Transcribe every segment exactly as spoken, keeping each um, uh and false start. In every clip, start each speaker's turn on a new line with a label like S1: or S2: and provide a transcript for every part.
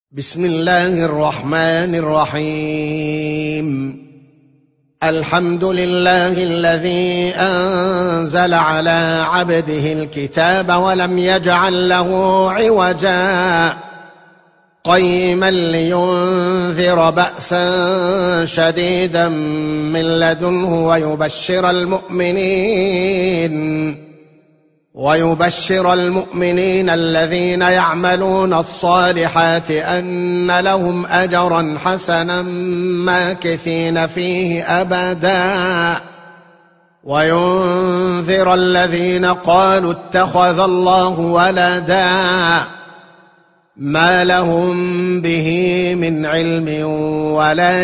S1: بسم الله الرحمن الرحيم. الحمد لله الذي أنزل على عبده الكتاب ولم يجعل له عوجا قيما لينذر بأسا شديدا من لدنه ويبشر المؤمنين ويبشر المؤمنين الذين يعملون الصالحات أن لهم أجرا حسنا ماكثين فيه أبدا وينذر الذين قالوا اتخذ الله ولدا ما لهم به من علم ولا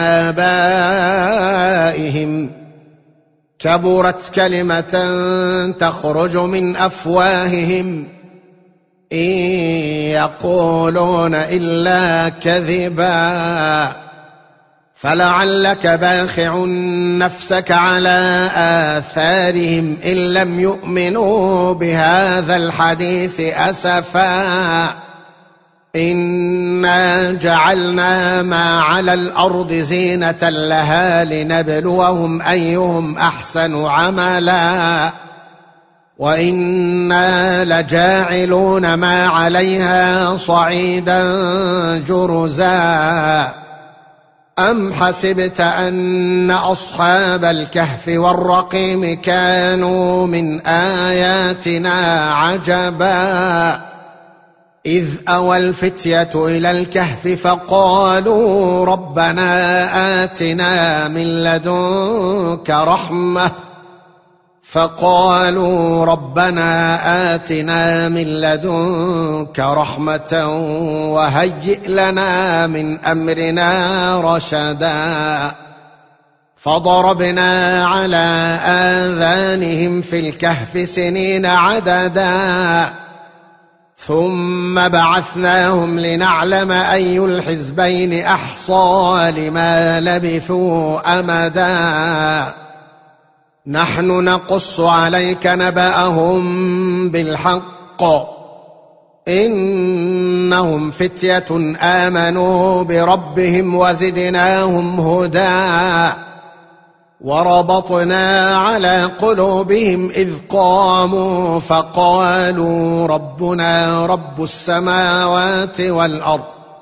S1: لآبائهم كبرت كلمة تخرج من أفواههم إن يقولون إلا كذبا فلعلك باخع نفسك على آثارهم إن لم يؤمنوا بهذا الحديث أسفا إنا جعلنا ما على الأرض زينة لها لنبلوهم أيهم أحسن عملا وإنا لجاعلون ما عليها صعيدا جرزا أم حسبت أن أصحاب الكهف والرقيم كانوا من آياتنا عجبا إذ أوى الفتية إلى الكهف فقالوا ربنا آتنا من لدنك رحمة فقالوا ربنا آتنا من لدنك رحمة وهيئ لنا من أمرنا رشدا فضربنا على آذانهم في الكهف سنين عددا ثم بعثناهم لنعلم أي الحزبين أحصى لما لبثوا أمدا نحن نقص عليك نبأهم بالحق إنهم فتية آمنوا بربهم وزدناهم هدى وربطنا على قلوبهم إذ قاموا فقالوا ربنا رب السماوات والأرض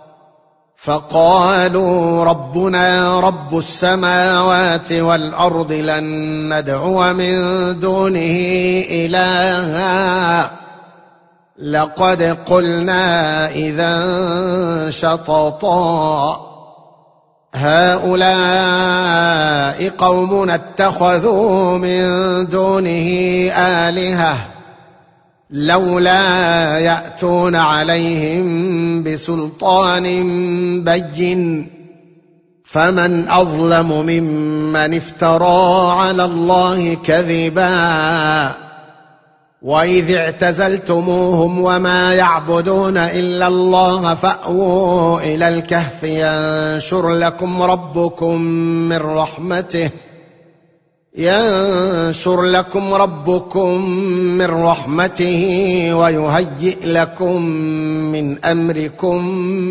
S1: فقالوا ربنا رب السماوات والأرض لن ندعو من دونه إلها لقد قلنا إذا شططا هؤلاء قوم اتخذوا من دونه آلهة لولا يأتون عليهم بسلطان بين فمن أظلم ممن افترى على الله كذبا وإذ اعتزلتموهم وما يعبدون إلا الله فأووا إلى الكهف ينشر لكم ربكم من رحمته ينشر لكم ربكم من رحمته ويهيئ لكم من أمركم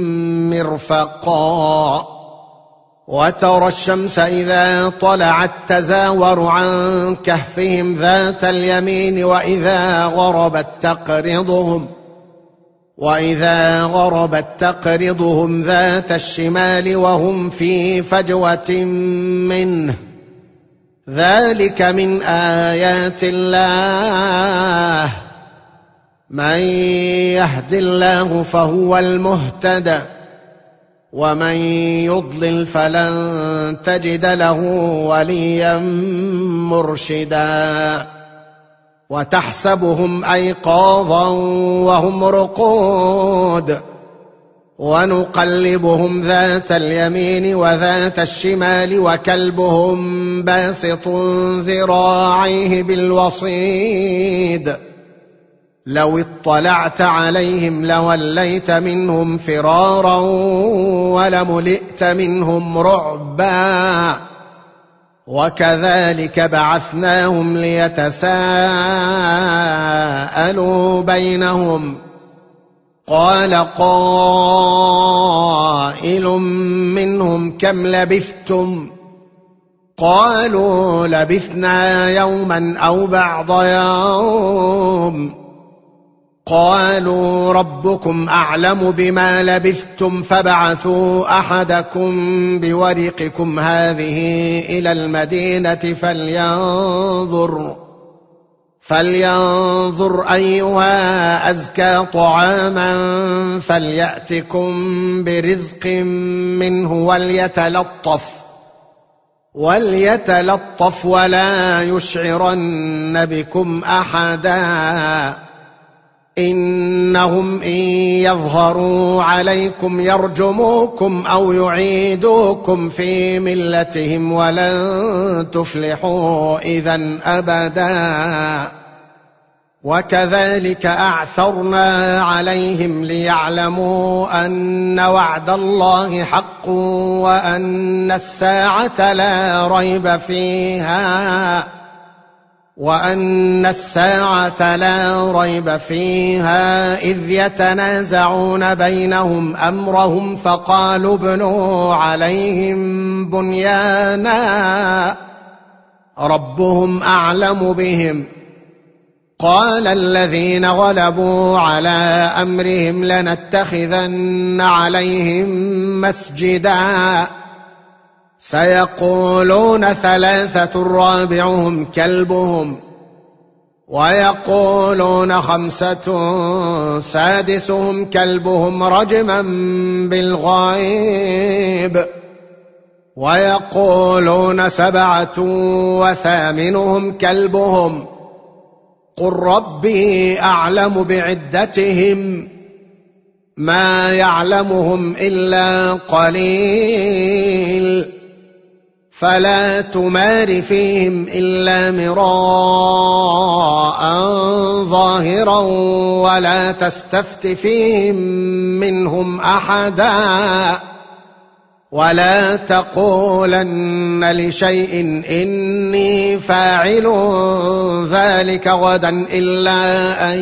S1: مرفقا وترى الشمس إذا طلعت تزاور عن كهفهم ذات اليمين وإذا غربت تقرضهم وإذا غربت تقرضهم ذات الشمال وهم في فجوة منه ذلك من آيات الله من يهد الله فهو المهتدى ومن يضلل فلن تجد له وليا مرشدا وتحسبهم أيقاظا وهم رقود ونقلبهم ذات اليمين وذات الشمال وكلبهم باسط ذراعيه بالوصيد لو اطلعت عليهم لوليت منهم فرارا ولملئت منهم رعبا وكذلك بعثناهم ليتساءلوا بينهم قال قائل منهم كم لبثتم؟ قالوا لبثنا يوما أو بعض يوم. قالوا ربكم أعلم بما لبثتم فابعثوا أحدكم بورقكم هذه إلى المدينة فلينظر فلينظر أيها أزكى طعاما فليأتكم برزق منه وليتلطف وليتلطف ولا يشعرن بكم أحدا إنهم إن يظهروا عليكم يرجموكم أو يعيدوكم في ملتهم ولن تفلحوا إذن أبدا. وكذلك أعثرنا عليهم ليعلموا أن وعد الله حق وأن الساعة لا ريب فيها وأن الساعة لا ريب فيها إذ يتنازعون بينهم أمرهم فقالوا ابنوا عليهم بنيانا ربهم أعلم بهم. قال الذين غلبوا على أمرهم لنتخذن عليهم مسجدا سيقولون ثلاثة رابعهم كلبهم ويقولون خمسة سادسهم كلبهم رجما بالغيب ويقولون سبعة وثامنهم كلبهم قل ربي أعلم بعدتهم ما يعلمهم إلا قليل فلا تمار فيهم إلا مراء ظاهرا ولا تستفت فيهم منهم أحدا ولا تقولن لشيء إني فاعل ذلك غدا إلا أن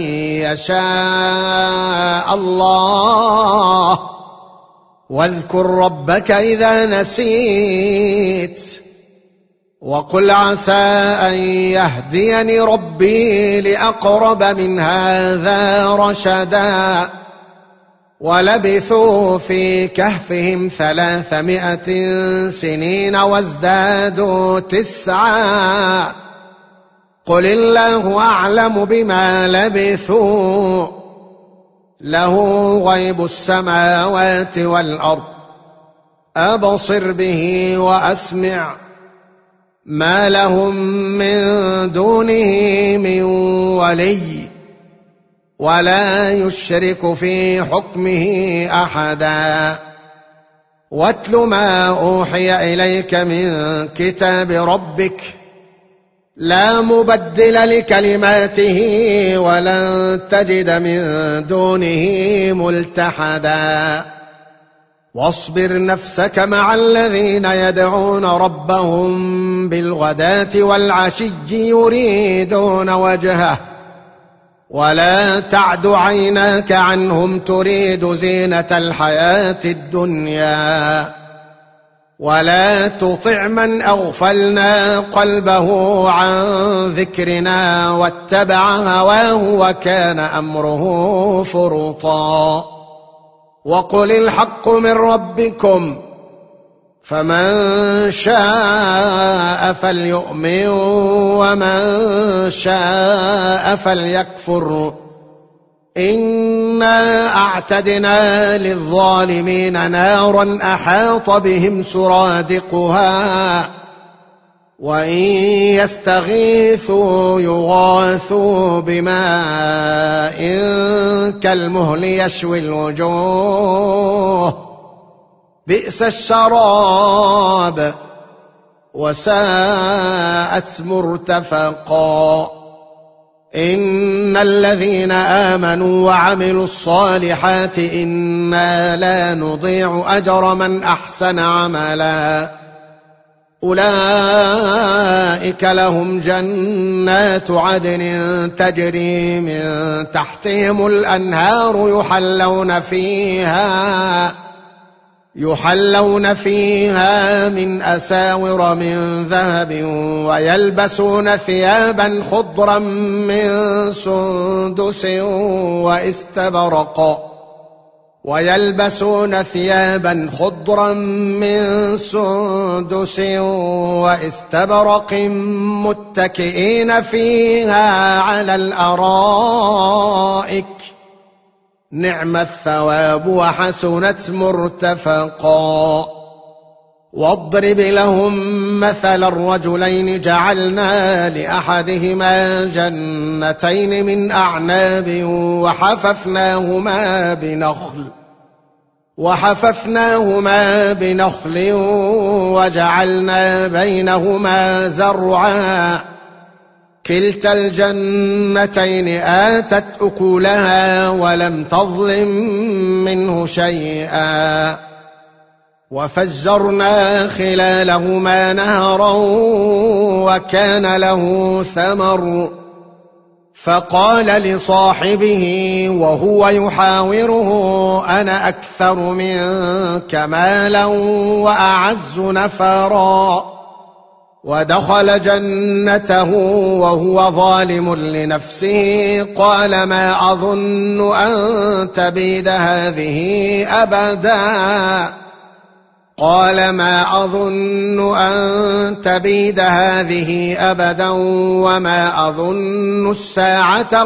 S1: يشاء الله واذكر ربك إذا نسيت وقل عسى أن يهديني ربي لأقرب من هذا رشدا. ولبثوا في كهفهم ثلاثمائة سنين وازدادوا تسعا قل الله أعلم بما لبثوا له غيب السماوات والأرض أبصر به وأسمع ما لهم من دونه من ولي ولا يشرك في حكمه أحدا. واتل ما أوحي إليك من كتاب ربك لا مبدل لكلماته ولن تجد من دونه ملتحدا. واصبر نفسك مع الذين يدعون ربهم بالغداة والعشي يريدون وجهه ولا تعد عيناك عنهم تريد زينة الحياة الدنيا ولا تطع من أغفلنا قلبه عن ذكرنا واتبع هواه وكان أمره فرطا. وقل الحق من ربكم فمن شاء فليؤمن ومن شاء فليكفر إنا أعتدنا للظالمين نارا أحاط بهم سرادقها وإن يستغيثوا يغاثوا بماء كالمهل يشوي الوجوه بئس الشراب وساءت مرتفقا. إن الذين آمنوا وعملوا الصالحات إنا لا نضيع أجر من أحسن عملا أولئك لهم جنات عدن تجري من تحتهم الأنهار يحلون فيها يحلون فيها من أساور من ذهب ويلبسون ثيابا خضرا من سندس واستبرق ويلبسون ثيابا خضرا من سندس واستبرق متكئين فيها على الأرائك نعم الثواب وحسنت مرتفقا. واضرب لهم مثل الرجلين جعلنا لأحدهما جنتين من أعناب وحففناهما بنخل وحففناهما بنخل وجعلنا بينهما زرعا كلتا الجنتين آتت أكلها ولم تظلم منه شيئا وفجرنا خلالهما نهرا وكان له ثمر فقال لصاحبه وهو يحاوره أنا أكثر منك مالا وأعز نفرا ودخل جنته وهو ظالم لنفسه قال ما أظن أن تبيد هذه أبدا قال ما أظن أن تبيد هذه أبدا وما أظن الساعة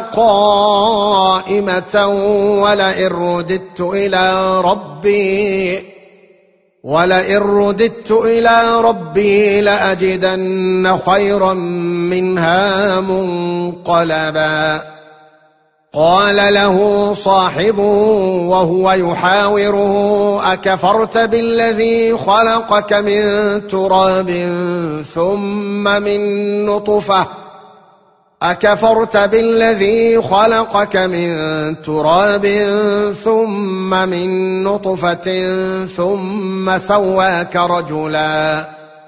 S1: قائمة ولئن رددت إلى ربي ولئن رددت إلى ربي لأجدن خيرا منها منقلبا. قال له صاحبه وهو يحاوره أكفرت بالذي خلقك من تراب ثم من نطفة أكفرت بالذي خلقك من تراب ثم من نطفة ثم سواك رجلا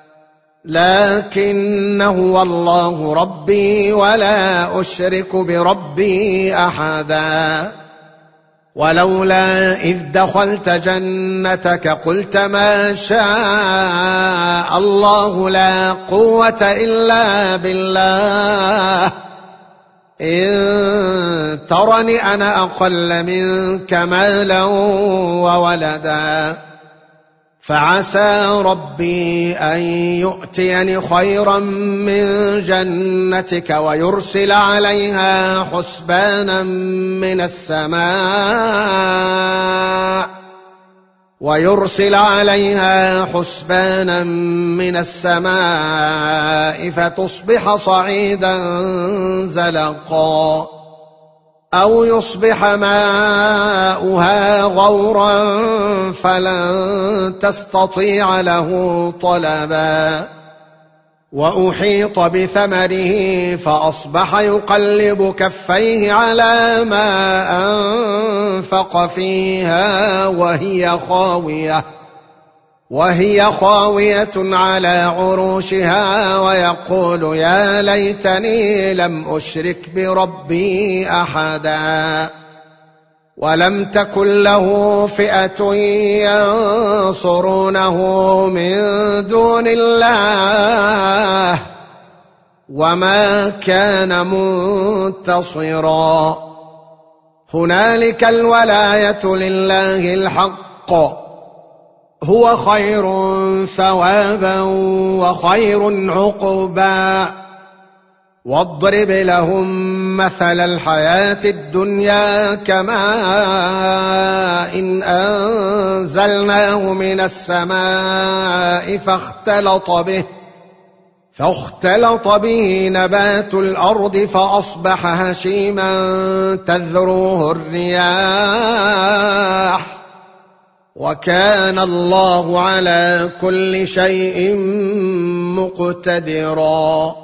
S1: لكن هو الله ربي ولا أشرك بربي أحدا. ولولا إذ دخلت جنتك قلت ما شاء الله لا قوة إلا بالله إن ترني أنا أقل منك مالا وولدا فعسى ربي أن يؤتيني خيرا من جنتك ويرسل عليها حسبانا من السماء ويرسل عليها حسبانا من السماء فتصبح صعيدا زلقا أو يصبح ماؤها غورا فلن تستطيع له طلبا. وأحيط بثمره فأصبح يقلب كفيه على ما أنفق فيها وهي خاوية وهي خاوية على عروشها ويقول يا ليتني لم أشرك بربي أحدا. ولم تكن له فئة ينصرونه من دون الله وما كان منتصرا. هنالك الولاية لله الحق هو خير ثوابا وخير عقبا. واضرب لهم مثل الحياة الدنيا كماء إن أنزلناه من السماء فاختلط به فاختلط به نبات الأرض فأصبح هشيما تذروه الرياح وكان الله على كل شيء مقتدرا.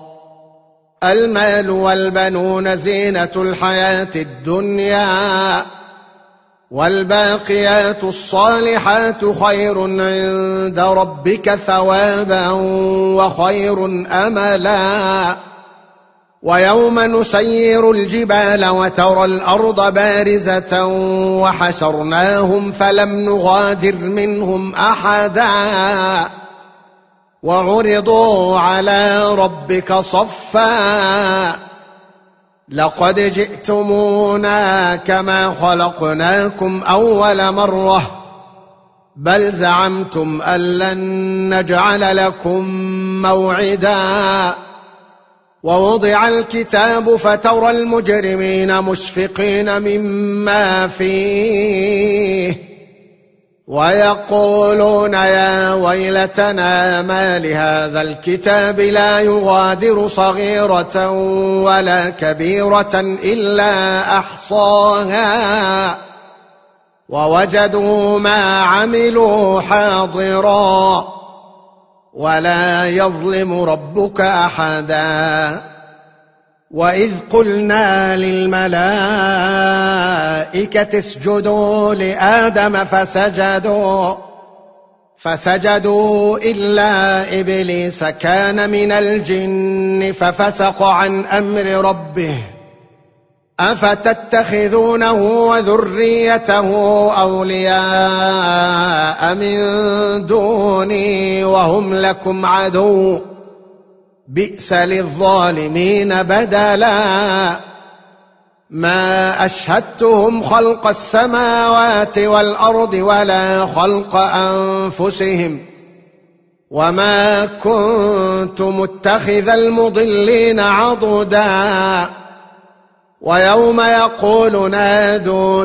S1: المال والبنون زينة الحياة الدنيا والباقيات الصالحات خير عند ربك ثوابا وخير أملا. ويوم نسير الجبال وترى الأرض بارزة وحشرناهم فلم نغادر منهم أحدا وعرضوا على ربك صفا لقد جئتمونا كما خلقناكم أول مرة بل زعمتم أن لن نجعل لكم موعدا. ووضع الكتاب فترى المجرمين مشفقين مما فيه ويقولون يا ويلتنا ما لهذا الكتاب لا يغادر صغيرة ولا كبيرة إلا أحصاها ووجدوا ما عملوا حاضرا ولا يظلم ربك أحدا. وإذ قلنا للملائكة اسجدوا لآدم فسجدوا فسجدوا إلا إبليس كان من الجن ففسق عن أمر ربه أفتتخذونه وذريته أولياء من دوني وهم لكم عدو بئس للظالمين بدلا. ما أشهدتهم خلق السماوات والأرض ولا خلق أنفسهم وما كنت متخذ المضلين عضدا. ويوم يقول نادوا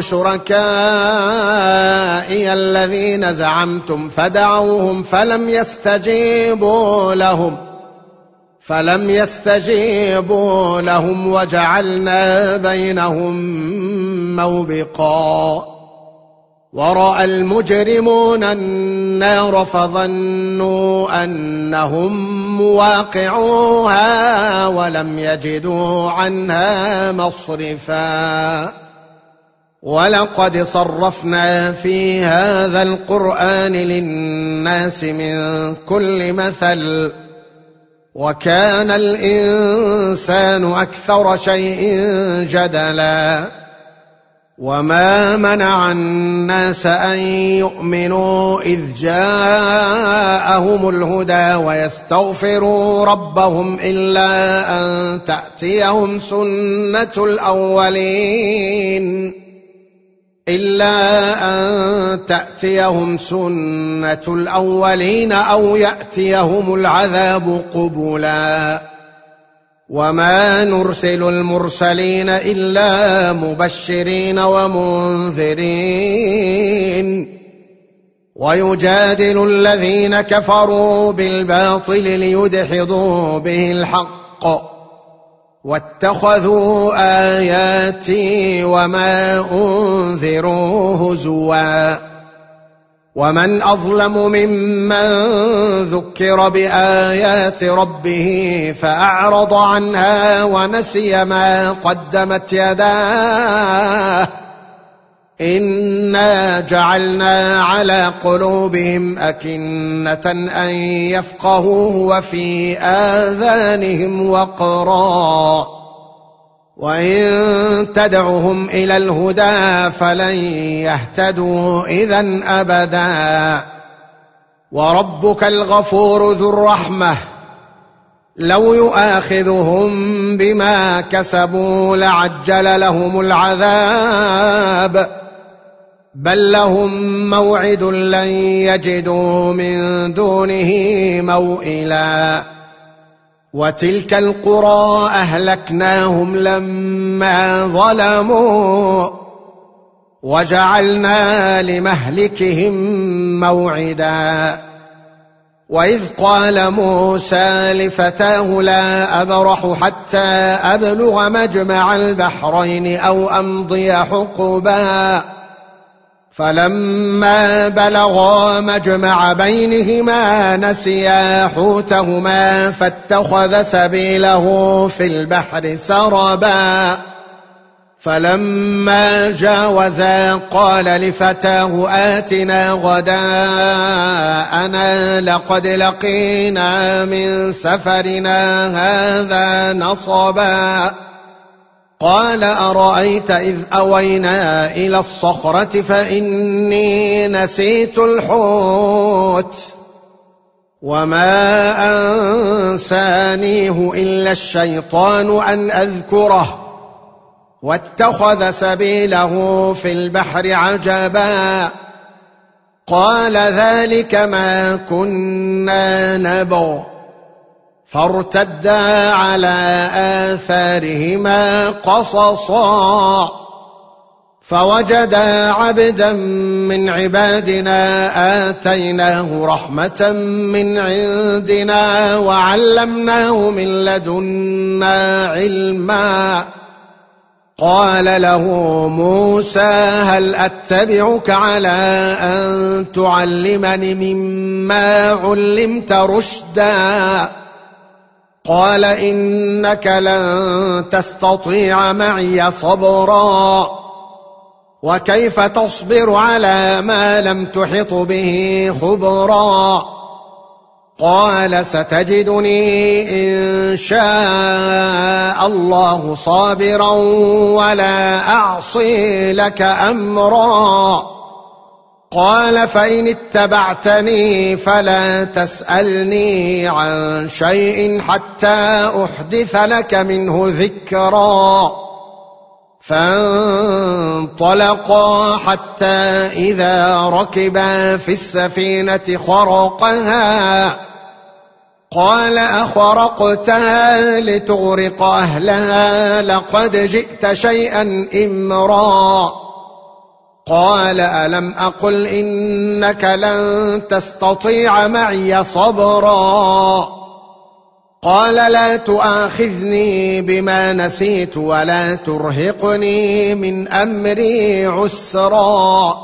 S1: شركائي الذين زعمتم فدعوهم فلم يستجيبوا لهم فلم يستجيبوا لهم وجعلنا بينهم موبقا. ورأى المجرمون النار فظنوا أنهم مواقعوها ولم يجدوا عنها مصرفا. ولقد صرفنا في هذا القرآن للناس من كل مثل وكان الإنسان أكثر شيء جدلا. وما منع الناس أن يؤمنوا إذ جاءهم الهدى ويستغفروا ربهم إلا أن تأتيهم سنة الأولين إلا أن تأتيهم سنة الأولين أو يأتيهم العذاب قبلا. وما نرسل المرسلين إلا مبشرين ومنذرين ويجادل الذين كفروا بالباطل ليدحضوا به الحق واتخذوا آياتي وما أنذروا هزوا. ومن أظلم ممن ذكر بآيات ربه فأعرض عنها ونسي ما قدمت يداه إنا جعلنا على قلوبهم أكنة أن يفقهوه وفي آذانهم وقرا وإن تدعهم إلى الهدى فلن يهتدوا إذن أبدا. وربك الغفور ذو الرحمة لو يؤاخذهم بما كسبوا لعجل لهم العذاب بل لهم موعد لن يجدوا من دونه موئلا. وتلك القرى أهلكناهم لما ظلموا وجعلنا لمهلكهم موعدا. وإذ قال موسى لفتاه لا أبرح حتى أبلغ مجمع البحرين أو أمضي حقبا فلما بلغا مجمع بينهما نسيا حوتهما فاتخذ سبيله في البحر سربا فلما جاوزا قال لفتاه آتنا غداءنا لقد لقينا من سفرنا هذا نصبا قال أرأيت إذ أوينا إلى الصخرة فإني نسيت الحوت وما أنسانيه إلا الشيطان أن أذكره واتخذ سبيله في البحر عجبا قال ذلك ما كنا نبغ فارتدا على آثارهما قصصا فوجدا عبدا من عبادنا آتيناه رحمة من عندنا وعلمناه من لدنا علما قال له موسى هل أتبعك على أن تعلمني مما علمت رشدا قال إنك لن تستطيع معي صبرا وكيف تصبر على ما لم تحط به خبرا قال ستجدني إن شاء الله صابرا ولا أعصي لك أمرا قال فإن اتبعتني فلا تسألني عن شيء حتى أحدث لك منه ذكرا فانطلقا حتى إذا ركبا في السفينة خرقها قال أخرقتها لتغرق أهلها لقد جئت شيئا إمرا قال ألم أقل إنك لن تستطيع معي صبرا قال لا تؤاخذني بما نسيت ولا ترهقني من أمري عسرا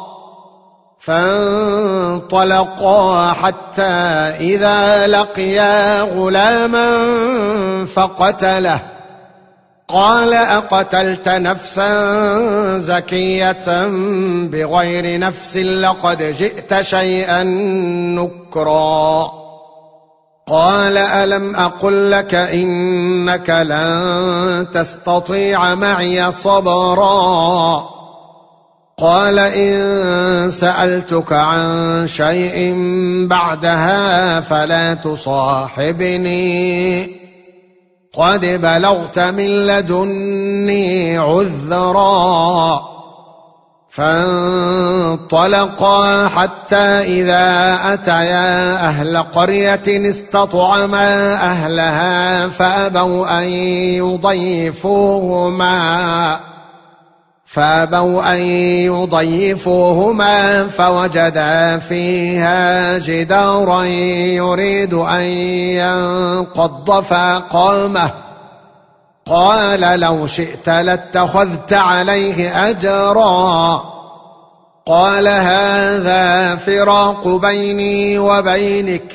S1: فانطلقا حتى إذا لقيا غلاما فقتله قال أقتلت نفسا زكية بغير نفس لقد جئت شيئا نكرا قال ألم أقل لك إنك لن تستطيع معي صبرا قال إن سألتك عن شيء بعدها فلا تصاحبني قد بلغت من لدني عذرا فانطلقا حتى إذا أتيا أهل قرية استطعما أهلها فأبوا أن يضيفوهما فأبوا أن يضيفوهما فوجدا فيها جدارا يريد أن ينقض فأقامه قال لو شئت لاتخذت عليه أجرا قال هذا فراق بيني وبينك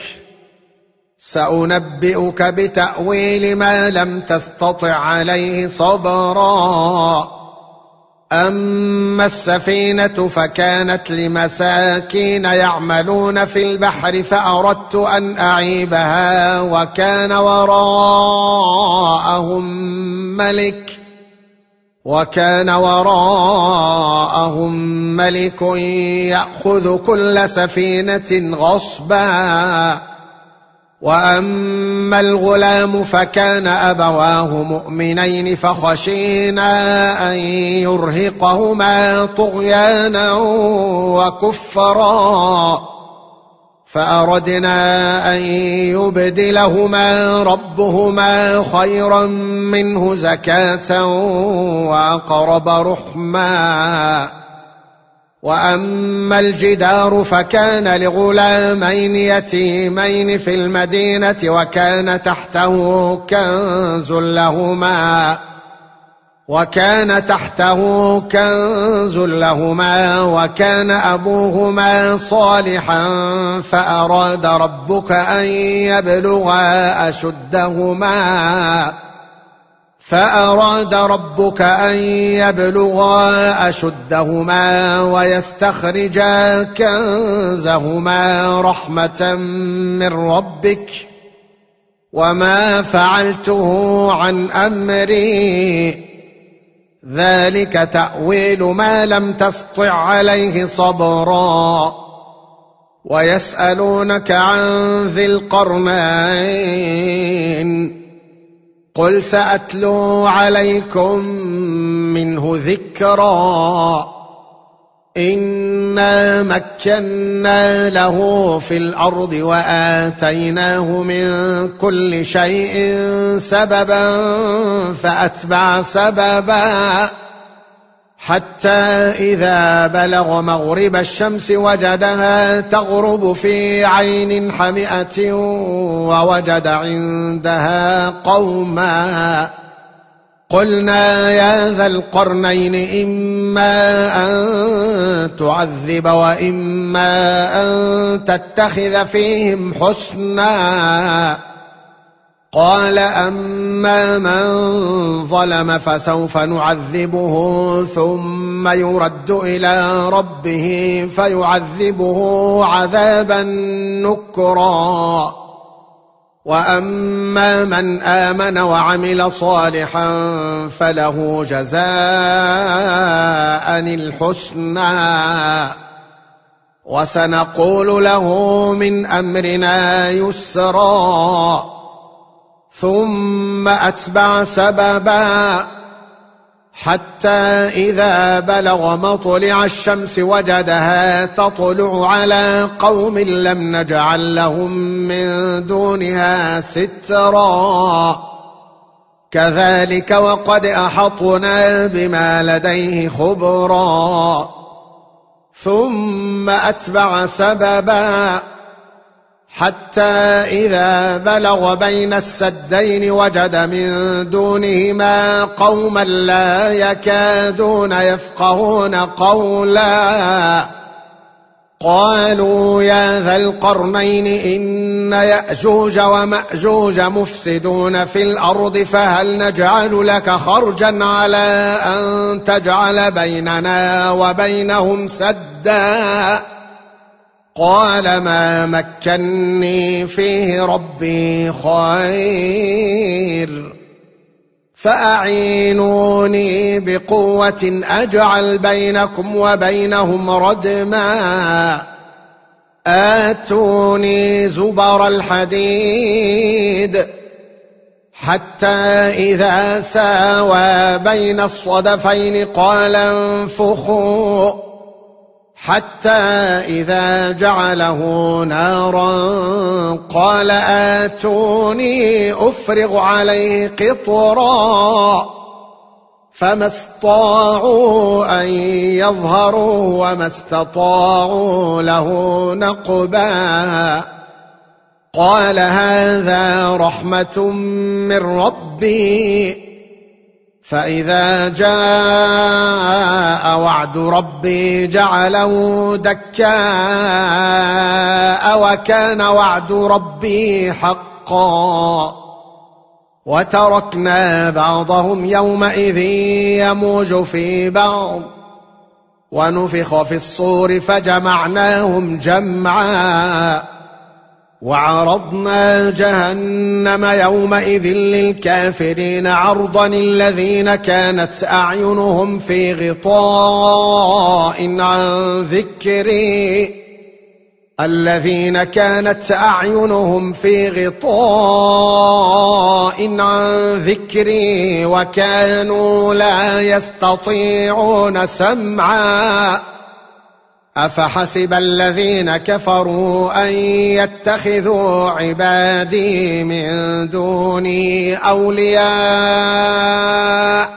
S1: سأنبئك بتأويل ما لم تستطع عليه صبرا أما السفينة فكانت لمساكين يعملون في البحر فأردت أن أعيبها وكان وراءهم ملك وكان وراءهم ملك يأخذ كل سفينة غصبا وأما الغلام فكان أبواه مؤمنين فخشينا أن يرهقهما طغيانا وكفرا فأردنا أن يبدلهما ربهما خيرا منه زكاة وأقرب رحما وأما الجدار فكان لغلامين يتيمين في المدينة وكان تحته كنز لهما وكان تحته كنز لهما وكان أبوهما صالحا فأراد ربك أن يبلغا أشدهما فأراد ربك أن يبلغا أشدهما ويستخرجا كنزهما رحمة من ربك وما فعلته عن أمري ذلك تأويل ما لم تسطع عليه صبرا ويسألونك عن ذي القرنين قل سأتلو عليكم منه ذكرا إنا مكنا له في الأرض وآتيناه من كل شيء سببا فأتبع سببا حتى إذا بلغ مغرب الشمس وجدها تغرب في عين حمئة ووجد عندها قوما قلنا يا ذا القرنين إما أن تعذب وإما أن تتخذ فيهم حسنا قال أما من ظلم فسوف نعذبه ثم يرد إلى ربه فيعذبه عذابا نكرا وأما من آمن وعمل صالحا فله جزاء الحسنى وسنقول له من أمرنا يسرا ثم أتبع سببا حتى إذا بلغ مطلع الشمس وجدها تطلع على قوم لم نجعل لهم من دونها سترا كذلك وقد أحطنا بما لديه خبرا ثم أتبع سببا حتى إذا بلغ بين السدين وجد من دونهما قوما لا يكادون يفقهون قولا قالوا يا ذا القرنين إن يأجوج ومأجوج مفسدون في الأرض فهل نجعل لك خرجا على أن تجعل بيننا وبينهم سدا قال ما مكني فيه ربي خير فأعينوني بقوة أجعل بينكم وبينهم ردما آتوني زبر الحديد حتى إذا ساوى بين الصدفين قال انفخوا حتى إذا جعله نارا قال آتوني أفرغ عليه قطرا فما استطاعوا أن يظهروا وما استطاعوا له نقبا قال هذا رحمة من ربي فإذا جاء وعد ربي جعله دكاء وكان وعد ربي حقا وتركنا بعضهم يومئذ يموج في بعض ونفخ في الصور فجمعناهم جمعا وعرضنا جهنم يومئذ للكافرين عرضا الذين كانت أعينهم في غطاء عن ذكري الذين كانت أعينهم في غطاء عن ذكري وكانوا لا يستطيعون سمعا أفحسب الذين كفروا أن يتخذوا عبادي من دوني أولياء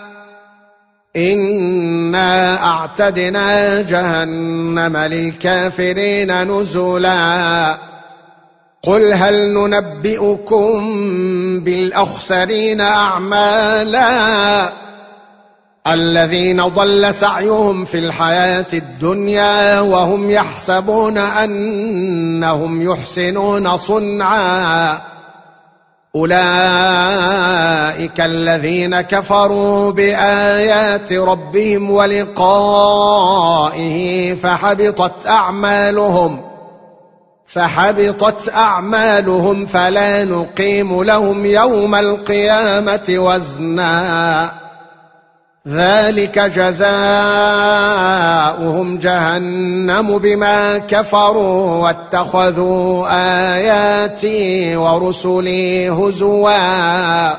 S1: إنا أعتدنا جهنم للكافرين نزلا قل هل ننبئكم بالأخسرين أعمالا الذين ضل سعيهم في الحياة الدنيا وهم يحسبون أنهم يحسنون صنعا أولئك الذين كفروا بآيات ربهم ولقائه فحبطت أعمالهم فحبطت أعمالهم فلا نقيم لهم يوم القيامة وزنا ذلك جزاؤهم جهنم بما كفروا واتخذوا آياتي ورسلي هزوا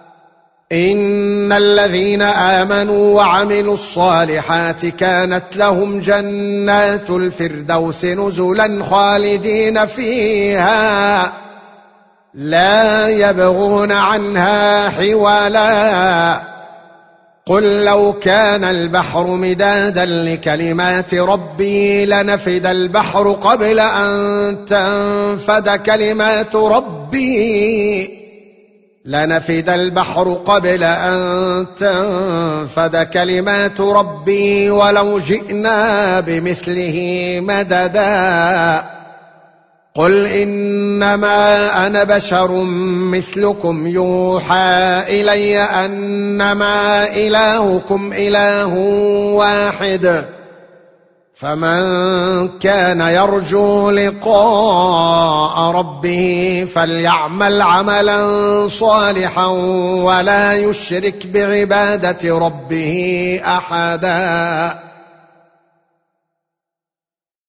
S1: إن الذين آمنوا وعملوا الصالحات كانت لهم جنات الفردوس نزلا خالدين فيها لا يبغون عنها حولا قل لو كان البحر مدادا لكلمات ربي لنفد البحر قبل أن تنفد كلمات ربي لنفد البحر قبل أن تنفد كلمات ربي ولو جئنا بمثله مددا قل إنما أنا بشر مثلكم يوحى إلي أنما إلهكم إله واحد فمن كان يرجو لقاء ربه فليعمل عملا صالحا ولا يشرك بعبادة ربه أحدا.